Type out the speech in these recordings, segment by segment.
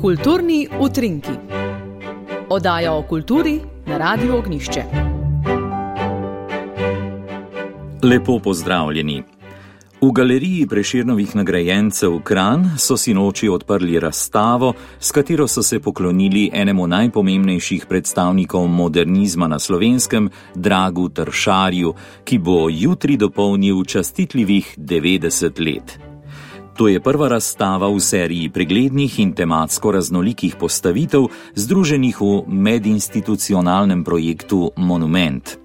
Kulturni utrinki. Oddaja o kulturi na Radiu Ognjišče. Lepo pozdravljeni. V galeriji Prešernovih nagrajencev Kranj so sinoči odprli razstavo, s katero so se poklonili enemu najpomembnejših predstavnikov modernizma na Slovenskem, Dragu Tršarju, ki bo jutri dopolnil častitljivih 90 let. To je prva razstava v seriji preglednih in tematsko raznolikih postavitev, združenih v medinstitucionalnem projektu Monument.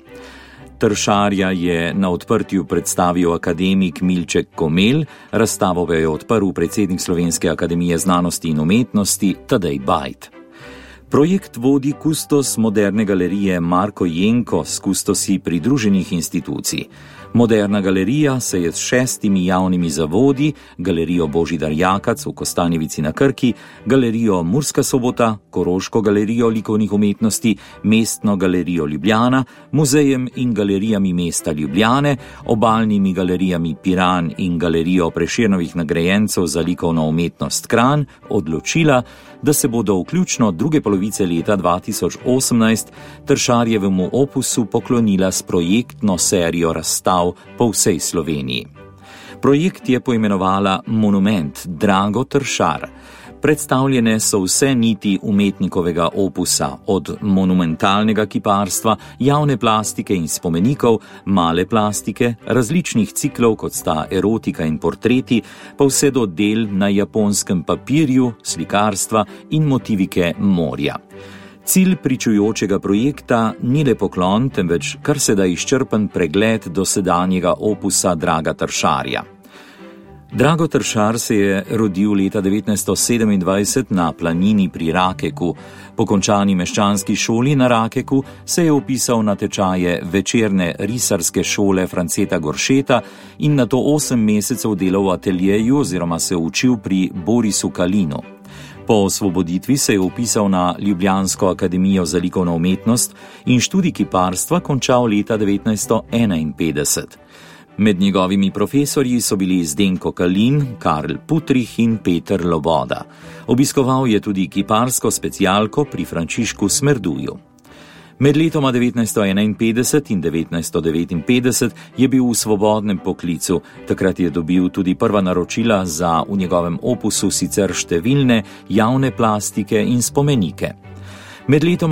Tršarja je na odprtju predstavil akademik Milček Komelj, razstavo pa je odprl predsednik Slovenske akademije znanosti in umetnosti Tadej Bajd. Projekt vodi kustos moderne galerije Marko Jenko s kustosi pridruženih institucij. Moderna galerija se je s 6 javnimi zavodi, galerijo Božidar Jakac v Kostanjevici na Krki, galerijo Murska Sobota, Koroško galerijo likovnih umetnosti, Mestno galerijo Ljubljana, muzejem in galerijami mesta Ljubljane, obalnimi galerijami Piran in galerijo Prešernovih nagrajencev za likovno umetnost Kranj odločila, da se bodo vključno druge polovice leta 2018 Tršarjevemu opusu poklonila s projektno serijo razstav po vsej Sloveniji. Projekt je poimenovala Monument Drago Tršar. Predstavljene so vse niti umetnikovega opusa, od monumentalnega kiparstva, javne plastike in spomenikov, male plastike, različnih ciklov, kot sta erotika in portreti, pa vse do del na japonskem papirju, slikarstva in motivike morja. Cilj pričujočega projekta ni le poklon, temveč kar se da izčrpen pregled dosedanjega opusa Draga Tršarja. Drago Tršar se je rodil leta 1927 na planini pri Rakeku. Po končani meščanski šoli na Rakeku se je vpisal na tečaje večerne risarske šole Franceta Goršeta in nato 8 mesecev delal v ateljeju oziroma se učil pri Borisu Kalinu. Po osvoboditvi se je vpisal na Ljubljansko akademijo za likovno umetnost in študij kiparstva končal leta 1951. Med njegovimi profesorji so bili Zdenko Kalin, Karl Putrih in Peter Loboda. Obiskoval je tudi kiparsko specialko pri Frančišku Smerduju. Med letoma 1951 in 1959 je bil v svobodnem poklicu. Takrat je dobil tudi prva naročila za v njegovem opusu sicer številne javne plastike in spomenike. Med letoma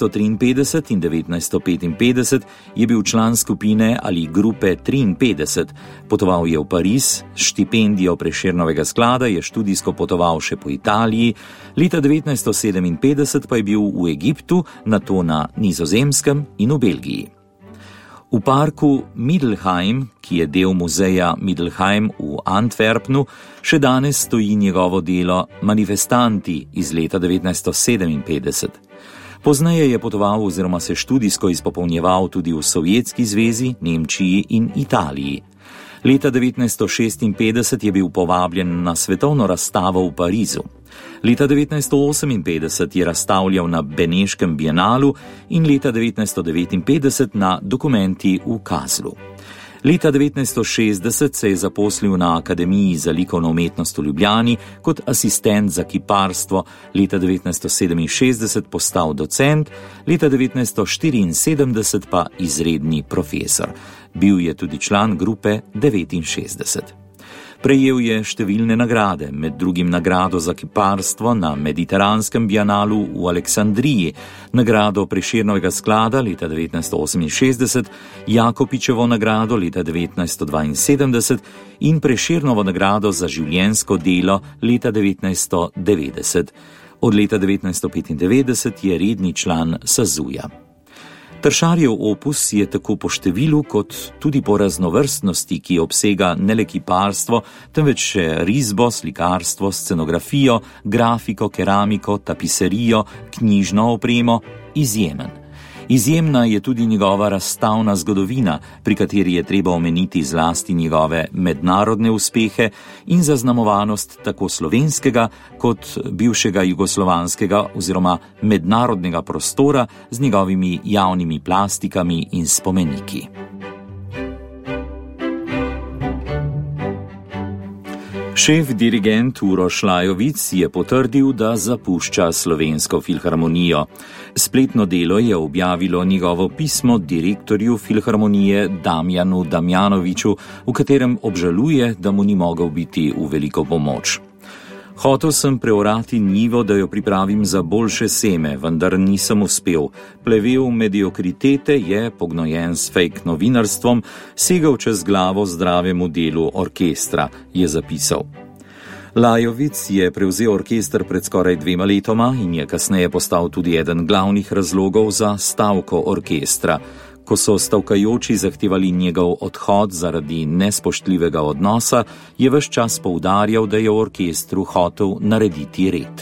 1953 in 1955 je bil član skupine ali grupe 53. Potoval je v Pariz, s štipendijo Prešernovega sklada je študijsko potoval še po Italiji, leta 1957 pa je bil v Egiptu, nato na Nizozemskem in v Belgiji. V parku Middelheim, ki je del muzeja Middelheim v Antwerpnu, še danes stoji njegovo delo Manifestanti iz leta 1957. Pozneje je potoval oziroma se študijsko izpopolnjeval tudi v Sovjetski zvezi, Nemčiji in Italiji. Leta 1956 je bil povabljen na svetovno razstavo v Parizu. Leta 1958 je razstavljal na Beneškem bienalu in leta 1959 na Dokumenti v Kazlu. Leta 1960 se je zaposlil na Akademiji za likovno umetnost v Ljubljani kot asistent za kiparstvo, leta 1967 postal docent, leta 1974 pa izredni profesor. Bil je tudi član grupe 69. Prejel je številne nagrade, med drugim nagrado za kiparstvo na Mediteranskem bienalu v Aleksandriji, nagrado Prešernovega sklada leta 1968, Jakopičevo nagrado leta 1972 in Prešernovo nagrado za življenjsko delo leta 1990. Od leta 1995 je redni član SAZU-ja. Tršarjev opus je tako po številu kot tudi po raznovrstnosti, ki obsega ne le kiparstvo, temveč še risbo, slikarstvo, scenografijo, grafiko, keramiko, tapiserijo, knjižno opremo, izjemen. Izjemna je tudi njegova razstavna zgodovina, pri kateri je treba omeniti zlasti njegove mednarodne uspehe in zaznamovanost tako slovenskega kot bivšega jugoslovanskega oziroma mednarodnega prostora z njegovimi javnimi plastikami in spomeniki. Šef dirigent Uroš Lajovic je potrdil, da zapušča Slovensko filharmonijo. Spletno Delo je objavilo njegovo pismo direktorju filharmonije Damjanu Damjanoviču, v katerem obžaluje, da mu ni mogel biti v veliko pomoč. Hotel sem preorati njivo, da jo pripravim za boljše seme, vendar nisem uspel. Plevel mediokritete je, pognojen s fake novinarstvom, segal čez glavo zdravemu delu orkestra, je zapisal. Lajovic je prevzel orkester pred skoraj 2 letoma in je kasneje postal tudi eden glavnih razlogov za stavko orkestra. Ko so stavkajoči zahtevali njegov odhod zaradi nespoštljivega odnosa, je ves čas poudarjal, da je v orkestru hotel narediti red.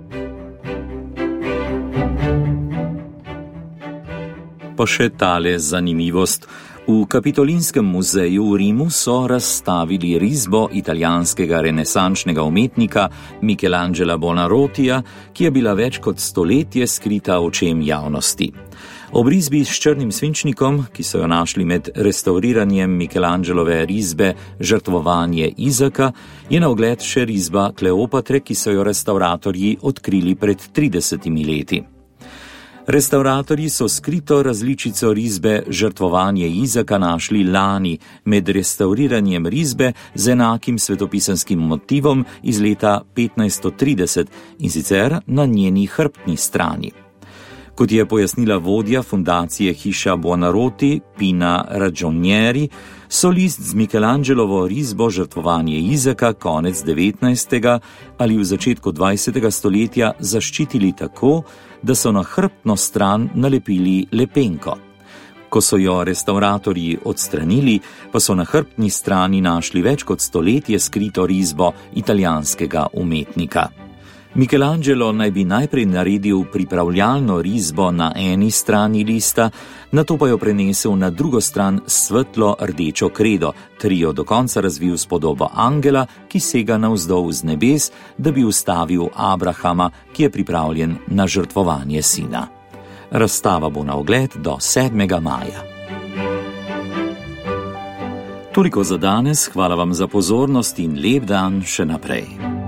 Pa še tale zanimivost. V Kapitolinskem muzeju v Rimu so razstavili risbo italijanskega renesančnega umetnika Michelangela Buonarrotija, ki je bila več kot stoletje skrita očem javnosti. Ob risbi s črnim svinčnikom, ki so jo našli med restauriranjem Michelangelove risbe Žrtvovanje Izaka, je na ogled še risba Kleopatre, ki so jo restauratorji odkrili pred 30 leti. Restauratorji so skrito različico risbe Žrtvovanje Izaka našli lani med restauriranjem risbe z enakim svetopisanskim motivom iz leta 1530 in sicer na njeni hrbtni strani. Kot je pojasnila vodja fundacije Hiša Buonarroti Pina Ragionieri, so list z Michelangelovo risbo Žrtvovanje Izaka konec 19. ali v začetku 20. stoletja zaščitili tako, da so na hrbtno stran nalepili lepenko. Ko so jo restauratorji odstranili, pa so na hrbtni strani našli več kot stoletje skrito risbo italijanskega umetnika. Michelangelo naj bi najprej naredil pripravljalno risbo na eni strani lista, nato pa jo prenesel na drugo stran svetlo rdečo kredo, ter jo do konca razvil s podobo angela, ki sega navzdol z nebes, da bi ustavil Abrahama, ki je pripravljen na žrtvovanje sina. Razstava bo na ogled do 7. maja. Toliko za danes, hvala vam za pozornost in lep dan še naprej.